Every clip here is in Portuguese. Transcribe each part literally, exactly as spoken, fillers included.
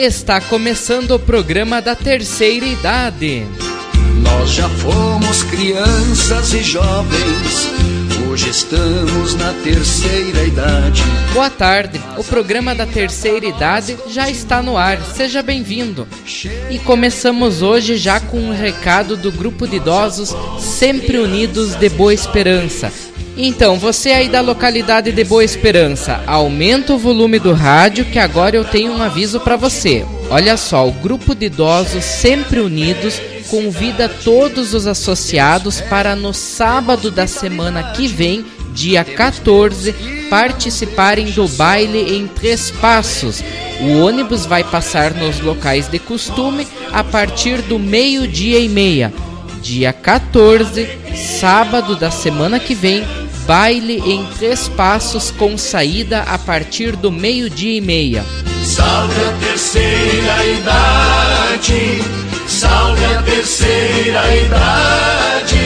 Está começando o programa da Terceira Idade. Nós já fomos crianças e jovens, hoje estamos na terceira idade. Boa tarde, o programa da Terceira Idade já está no ar, seja bem-vindo. E começamos hoje já com um recado do grupo de idosos Sempre Unidos de Boa Esperança. Então, você aí da localidade de Boa Esperança, aumenta o volume do rádio que agora eu tenho um aviso para você. Olha só, o grupo de idosos Sempre Unidos convida todos os associados para no sábado da semana que vem, dia quatorze, participarem do baile em Três Passos. O ônibus vai passar nos locais de costume a partir do meio-dia e meia. Dia quatorze, sábado da semana que vem, baile em Três Passos com saída a partir do meio-dia e meia. Salve a terceira idade, salve a terceira idade.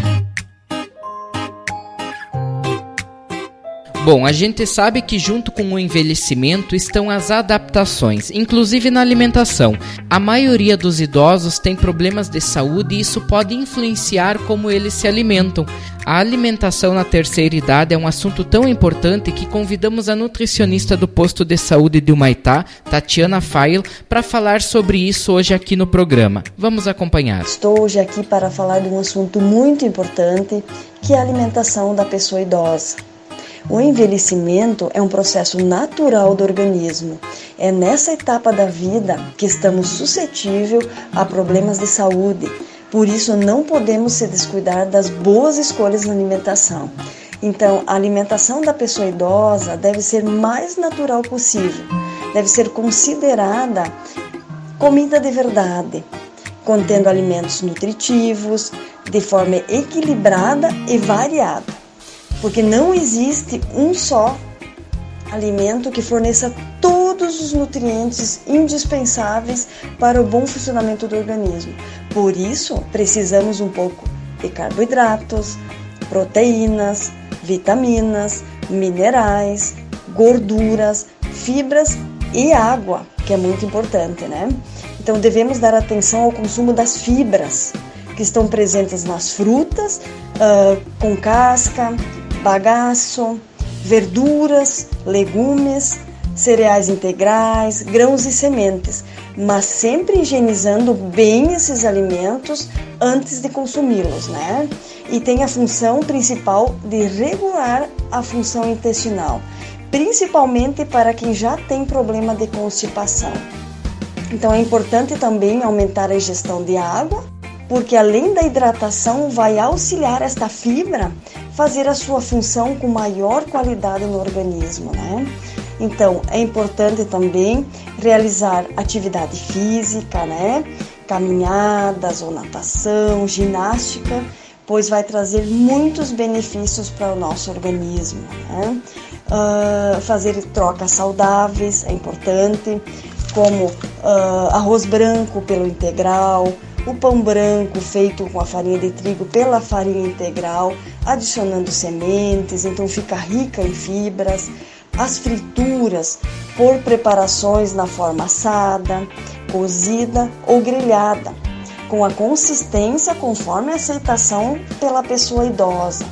Bom, a gente sabe que junto com o envelhecimento estão as adaptações, inclusive na alimentação. A maioria dos idosos tem problemas de saúde e isso pode influenciar como eles se alimentam. A alimentação na terceira idade é um assunto tão importante que convidamos a nutricionista do posto de saúde de Humaitá, Tatiana Fail, para falar sobre isso hoje aqui no programa. Vamos acompanhar. Estou hoje aqui para falar de um assunto muito importante, que é a alimentação da pessoa idosa. O envelhecimento é um processo natural do organismo. É nessa etapa da vida que estamos suscetíveis a problemas de saúde. Por isso, não podemos se descuidar das boas escolhas na alimentação. Então, a alimentação da pessoa idosa deve ser mais natural possível. Deve ser considerada comida de verdade, contendo alimentos nutritivos, de forma equilibrada e variada. Porque não existe um só alimento que forneça todos os nutrientes indispensáveis para o bom funcionamento do organismo. Por isso, precisamos um pouco de carboidratos, proteínas, vitaminas, minerais, gorduras, fibras e água, que é muito importante, né? Então, devemos dar atenção ao consumo das fibras, que estão presentes nas frutas, uh, com casca, bagaço, verduras, legumes, cereais integrais, grãos e sementes, mas sempre higienizando bem esses alimentos antes de consumi-los, né? E tem a função principal de regular a função intestinal, principalmente para quem já tem problema de constipação. Então é importante também aumentar a ingestão de água, porque além da hidratação vai auxiliar esta fibra fazer a sua função com maior qualidade no organismo, né? Então, é importante também realizar atividade física, né? Caminhadas ou natação, ginástica, pois vai trazer muitos benefícios para o nosso organismo, né? Uh, fazer trocas saudáveis é importante, como uh, arroz branco pelo integral, o pão branco feito com a farinha de trigo pela farinha integral, adicionando sementes, então fica rica em fibras. As frituras por preparações na forma assada, cozida ou grelhada, com a consistência conforme a aceitação pela pessoa idosa.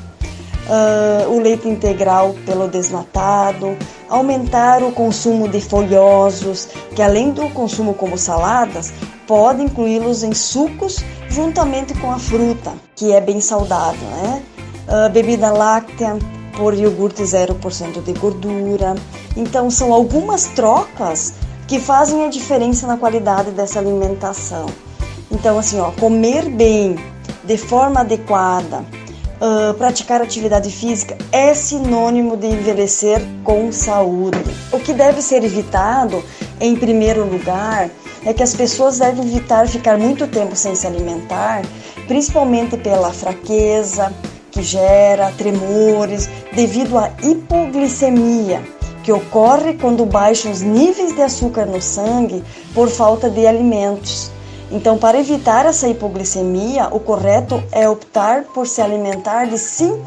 Uh, o leite integral pelo desnatado, aumentar o consumo de folhosos, que além do consumo como saladas, pode incluí-los em sucos juntamente com a fruta, que é bem saudável, né? Uh, bebida láctea por iogurte zero por cento de gordura. Então são algumas trocas que fazem a diferença na qualidade dessa alimentação. Então assim, ó, comer bem, de forma adequada, Uh, praticar atividade física é sinônimo de envelhecer com saúde. O que deve ser evitado, em primeiro lugar, é que as pessoas devem evitar ficar muito tempo sem se alimentar, principalmente pela fraqueza que gera tremores devido à hipoglicemia, que ocorre quando baixam os níveis de açúcar no sangue por falta de alimentos. Então, para evitar essa hipoglicemia, o correto é optar por se alimentar de cinco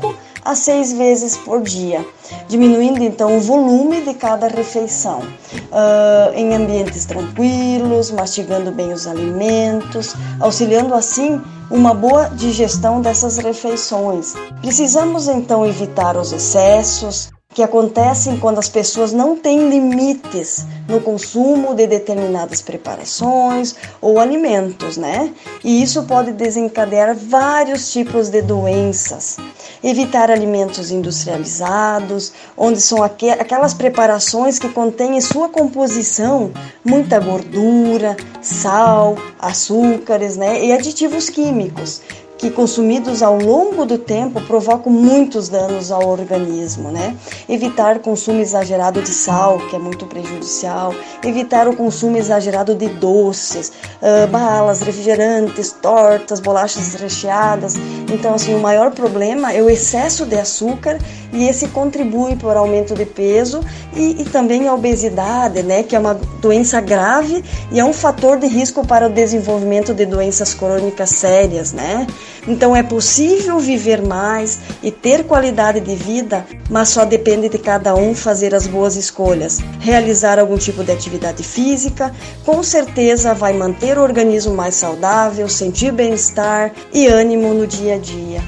a seis vezes por dia, diminuindo então o volume de cada refeição, uh, em ambientes tranquilos, mastigando bem os alimentos, auxiliando assim uma boa digestão dessas refeições. Precisamos então evitar os excessos que acontecem quando as pessoas não têm limites no consumo de determinadas preparações ou alimentos, né? E isso pode desencadear vários tipos de doenças. Evitar alimentos industrializados, onde são aqu- aquelas preparações que contêm em sua composição muita gordura, sal, açúcares, né? E aditivos químicos, que consumidos ao longo do tempo provocam muitos danos ao organismo, né? Evitar consumo exagerado de sal, que é muito prejudicial, evitar o consumo exagerado de doces, uh, balas, refrigerantes, tortas, bolachas recheadas. Então, assim, o maior problema é o excesso de açúcar e esse contribui para o aumento de peso e, e também a obesidade, né? Que é uma doença grave e é um fator de risco para o desenvolvimento de doenças crônicas sérias, né? Então é possível viver mais e ter qualidade de vida, mas só depende de cada um fazer as boas escolhas. Realizar algum tipo de atividade física, com certeza vai manter o organismo mais saudável, sentir bem-estar e ânimo no dia a dia.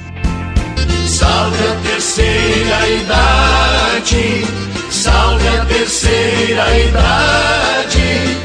Salve a terceira idade, salve a terceira idade.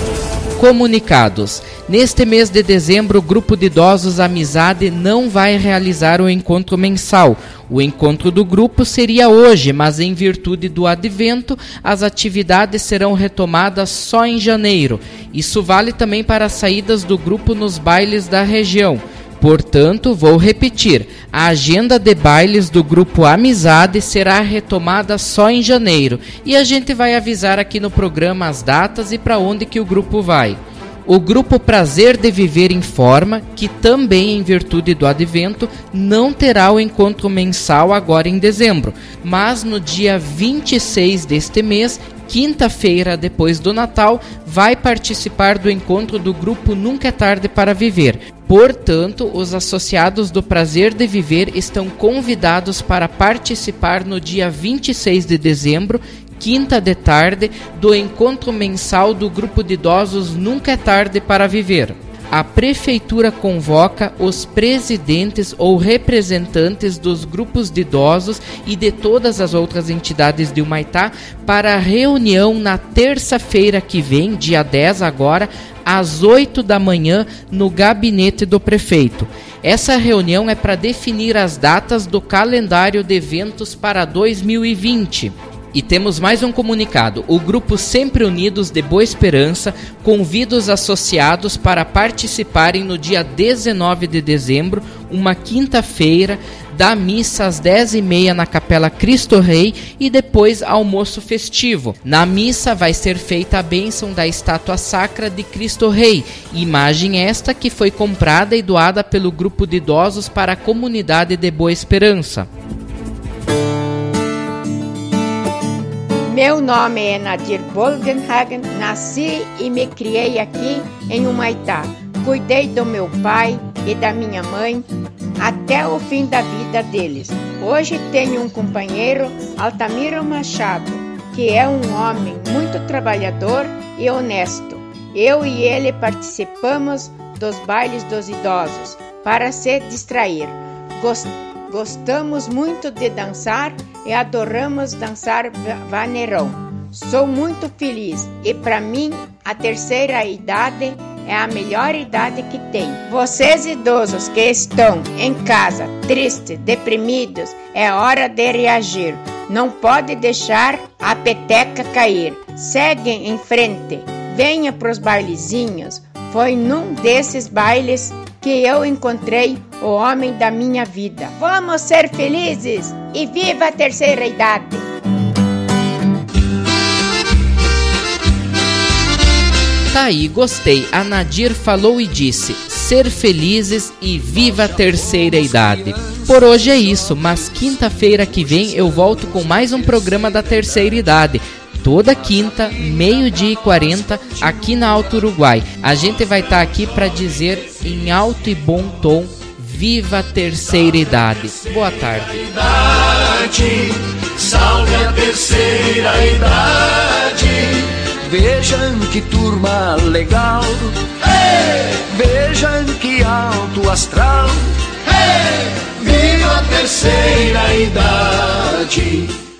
Comunicados. Neste mês de dezembro, o Grupo de Idosos Amizade não vai realizar o encontro mensal. O encontro do grupo seria hoje, mas em virtude do advento, as atividades serão retomadas só em janeiro. Isso vale também para as saídas do grupo nos bailes da região. Portanto, vou repetir, a agenda de bailes do Grupo Amizade será retomada só em janeiro e a gente vai avisar aqui no programa as datas e para onde que o grupo vai. O Grupo Prazer de Viver informa que também em virtude do advento não terá o encontro mensal agora em dezembro, mas no dia vinte e seis deste mês, quinta-feira depois do Natal, vai participar do encontro do Grupo Nunca é Tarde para Viver. Portanto, os associados do Prazer de Viver estão convidados para participar no dia vinte e seis de dezembro, quinta de tarde, do encontro mensal do Grupo de Idosos Nunca é Tarde para Viver. A Prefeitura convoca os presidentes ou representantes dos grupos de idosos e de todas as outras entidades de Humaitá para a reunião na terça-feira que vem, dia dez agora, às oito da manhã, no gabinete do prefeito. Essa reunião é para definir as datas do calendário de eventos para dois mil e vinte. E temos mais um comunicado. O Grupo Sempre Unidos de Boa Esperança convida os associados para participarem no dia dezenove de dezembro, uma quinta-feira, da missa às dez e meia na Capela Cristo Rei e depois almoço festivo. Na missa vai ser feita a bênção da estátua sacra de Cristo Rei, imagem esta que foi comprada e doada pelo Grupo de Idosos para a comunidade de Boa Esperança. Meu nome é Nadir Bolgenhagen, nasci e me criei aqui em Humaitá. Cuidei do meu pai e da minha mãe até o fim da vida deles. Hoje tenho um companheiro, Altamiro Machado, que é um homem muito trabalhador e honesto. Eu e ele participamos dos bailes dos idosos para se distrair. Gost- Gostamos muito de dançar e adoramos dançar vaneirão. Sou muito feliz e para mim a terceira idade é a melhor idade que tem. Vocês idosos que estão em casa, tristes, deprimidos, é hora de reagir. Não pode deixar a peteca cair. Seguem em frente. Venha para os bailezinhos. Foi num desses bailes que eu encontrei o homem da minha vida. Vamos ser felizes e viva a terceira idade! Tá aí, gostei. A Nadir falou e disse: ser felizes e viva a terceira idade. Por hoje é isso, mas quinta-feira que vem eu volto com mais um programa da terceira idade. Toda quinta, meio-dia e quarenta, aqui na Alto Uruguai. A gente vai estar tá aqui para dizer em alto e bom tom: Viva a terceira idade. Boa tarde. Salve a terceira idade. Vejam que turma legal. Hey! Vejam que alto astral. Hey! Viva a terceira idade.